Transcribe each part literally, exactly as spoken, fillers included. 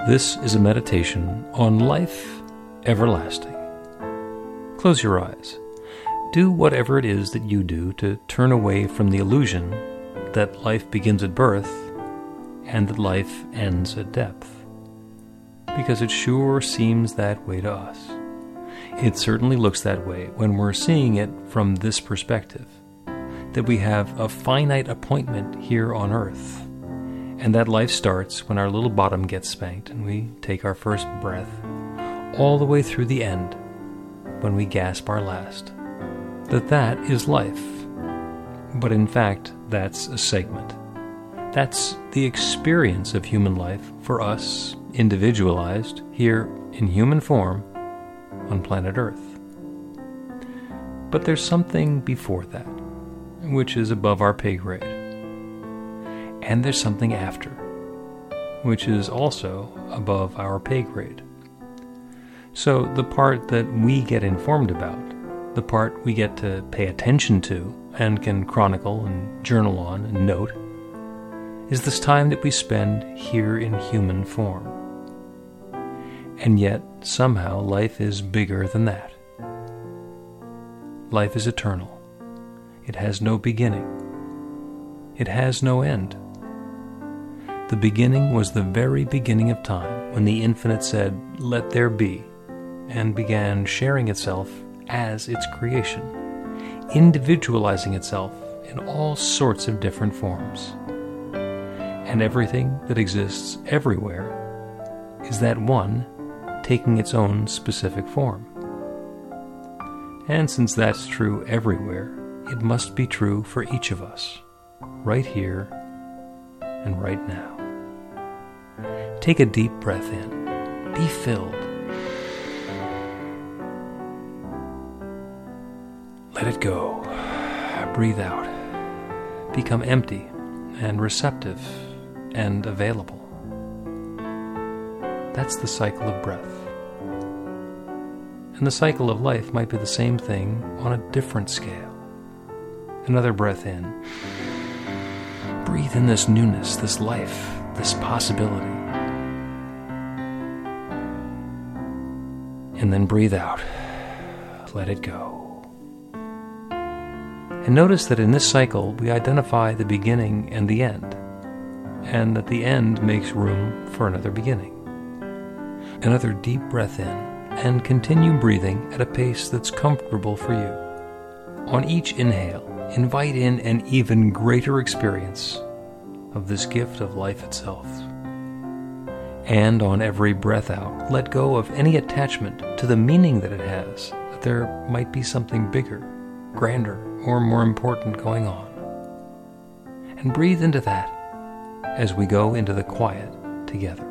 This is a meditation on life everlasting. Close your eyes. Do whatever it is that you do to turn away from the illusion that life begins at birth and that life ends at depth, because it sure seems that way to us. It certainly looks that way when we're seeing it from this perspective, that we have a finite appointment here on earth, and that life starts when our little bottom gets spanked and we take our first breath, all the way through the end, when we gasp our last. That that is life. But in fact, that's a segment. That's the experience of human life for us, individualized, here in human form, on planet Earth. But there's something before that, which is above our pay grade. And there's something after, which is also above our pay grade. So the part that we get informed about, the part we get to pay attention to and can chronicle and journal on and note, is this time that we spend here in human form. And yet, somehow, life is bigger than that. Life is eternal. It has no beginning. It has no end. The beginning was the very beginning of time, when the infinite said, "Let there be," and began sharing itself as its creation, individualizing itself in all sorts of different forms. And everything that exists everywhere is that one taking its own specific form. And since that's true everywhere, it must be true for each of us, right here and right now. Take a deep breath in. Be filled. Let it go. Breathe out. Become empty and receptive and available. That's the cycle of breath. And the cycle of life might be the same thing on a different scale. Another breath in. Breathe in this newness, this life, this possibility. And then breathe out. Let it go. And notice that in this cycle, we identify the beginning and the end, and that the end makes room for another beginning. Another deep breath in, and continue breathing at a pace that's comfortable for you. On each inhale, invite in an even greater experience of this gift of life itself. And on every breath out, let go of any attachment to the meaning that it has, that there might be something bigger, grander, or more important going on. And breathe into that as we go into the quiet together.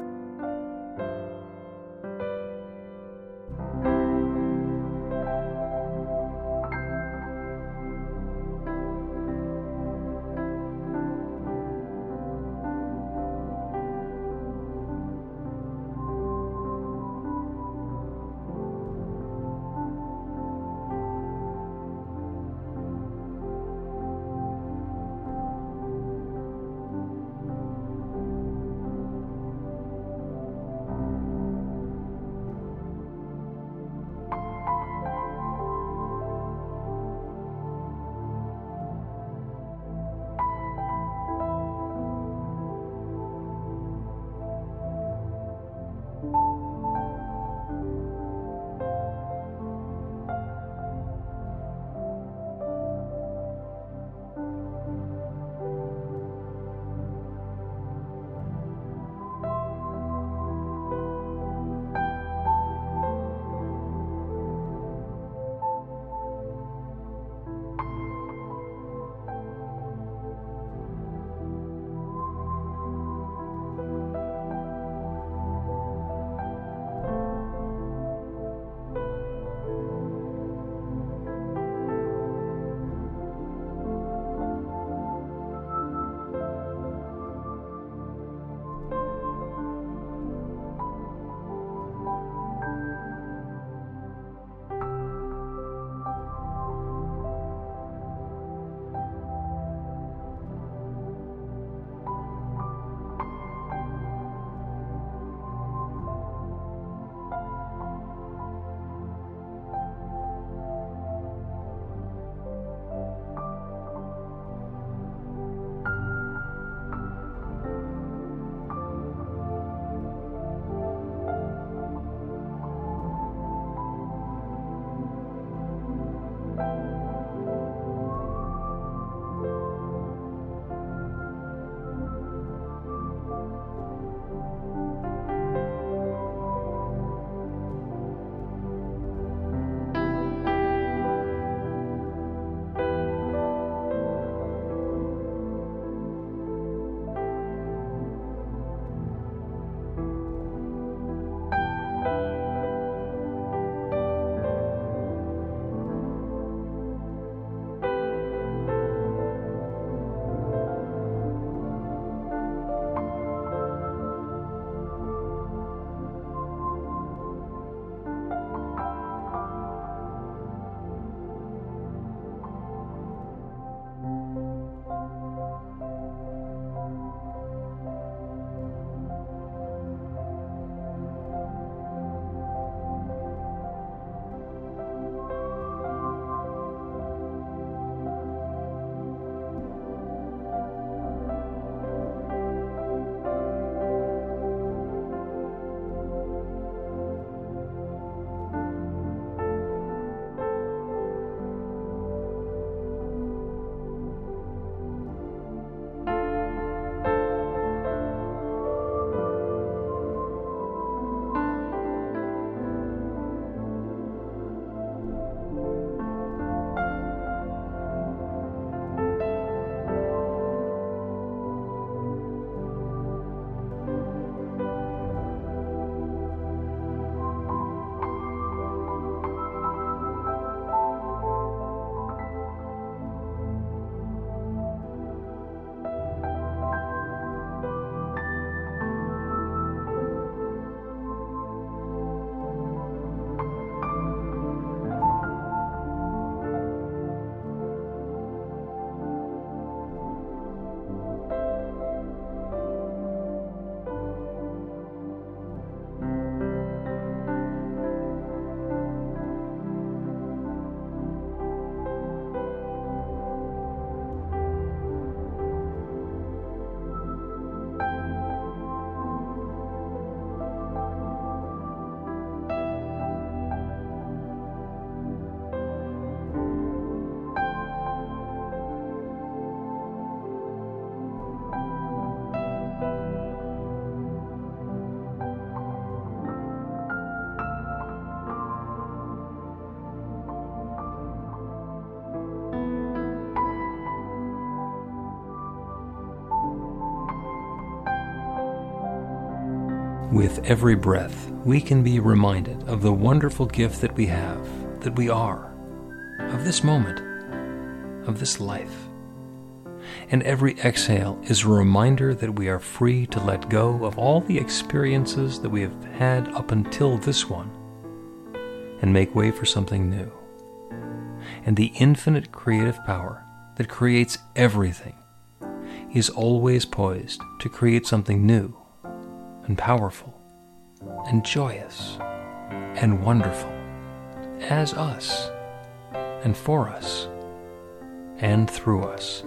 With every breath, we can be reminded of the wonderful gift that we have, that we are, of this moment, of this life. And every exhale is a reminder that we are free to let go of all the experiences that we have had up until this one and make way for something new. And the infinite creative power that creates everything is always poised to create something new and powerful and joyous and wonderful as us and for us and through us.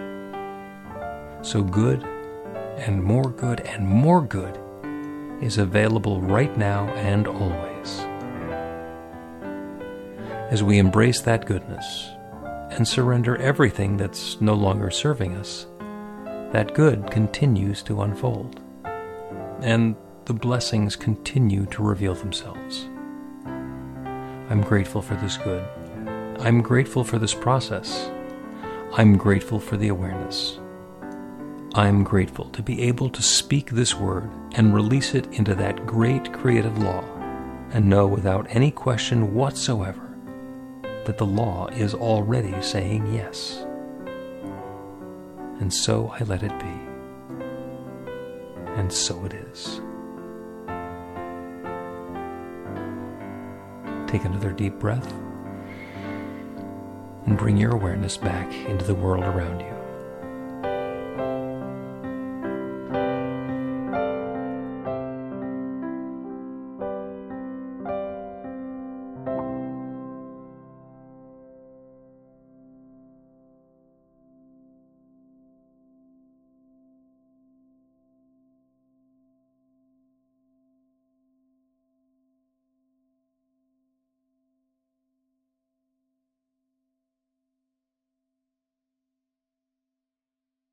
So good and more good and more good is available right now and always. As we embrace that goodness and surrender everything that's no longer serving us, that good continues to unfold, and the blessings continue to reveal themselves. I'm grateful for this good. I'm grateful for this process. I'm grateful for the awareness. I'm grateful to be able to speak this word and release it into that great creative law, and know without any question whatsoever that the law is already saying yes. And so I let it be. And so it is. Take another deep breath and bring your awareness back into the world around you.